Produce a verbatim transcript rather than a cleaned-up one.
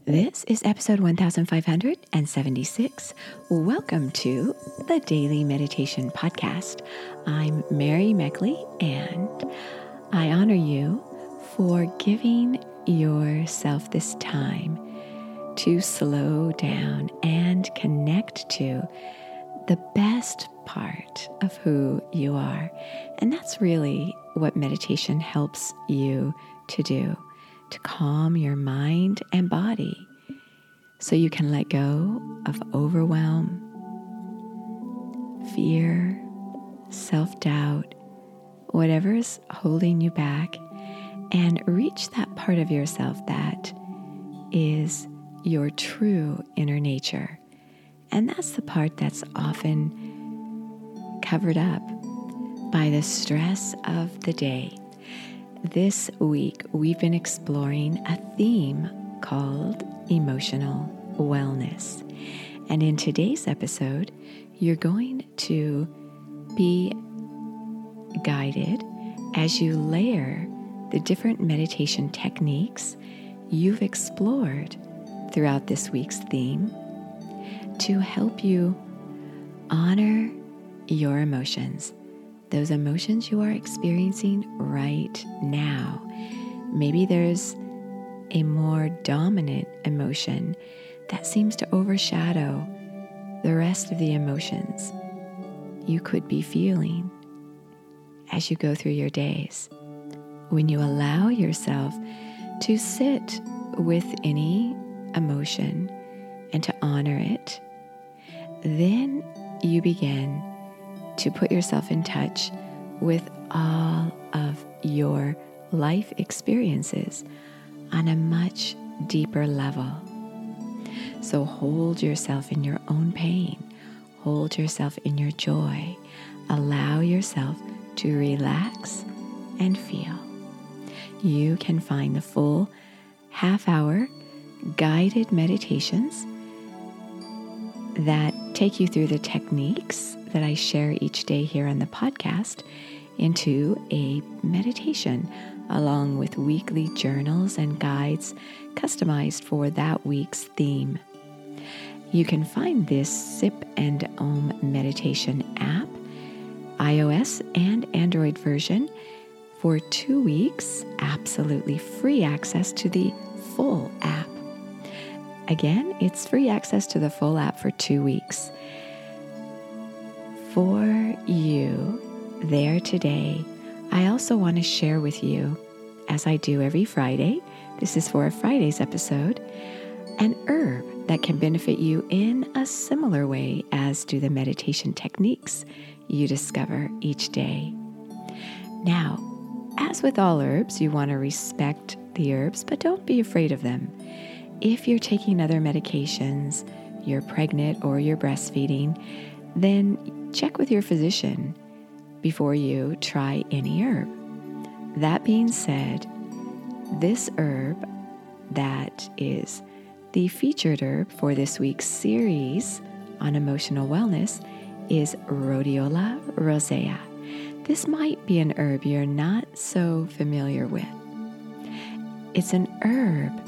This is episode one thousand five hundred seventy-six. Welcome to the Daily Meditation Podcast. I'm Mary Meckley, and I honor you for giving yourself this time to slow down and connect to the best part of who you are. And that's really what meditation helps you to do, to calm your mind and body so you can let go of overwhelm, fear, self-doubt, whatever's holding you back, and reach that part of yourself that is your true inner nature. And that's the part that's often covered up by the stress of the day. This week, we've been exploring a theme called emotional wellness. And in today's episode, you're going to be guided as you layer the different meditation techniques you've explored throughout this week's theme to help you honor your emotions, those emotions you are experiencing right now. Maybe there's a more dominant emotion that seems to overshadow the rest of the emotions you could be feeling as you go through your days. When you allow yourself to sit with any emotion and to honor it, then you begin to put yourself in touch with all of your life experiences on a much deeper level. So hold yourself in your own pain. Hold yourself in your joy. Allow yourself to relax and feel. You can find the full half-hour guided meditations that take you through the techniques that I share each day here on the podcast into a meditation, along with weekly journals and guides customized for that week's theme. You can find this Sip and Om meditation app, iOS and Android version, for two weeks, absolutely free access to the full app. Again, it's free access to the full app for two weeks. For you there today, I also want to share with you, as I do every Friday, this is for a Friday's episode, an herb that can benefit you in a similar way as do the meditation techniques you discover each day. Now, as with all herbs, you want to respect the herbs, but don't be afraid of them. If you're taking other medications, you're pregnant or you're breastfeeding, then check with your physician before you try any herb. That being said, this herb that is the featured herb for this week's series on emotional wellness is Rhodiola rosea. This might be an herb you're not so familiar with. It's an herb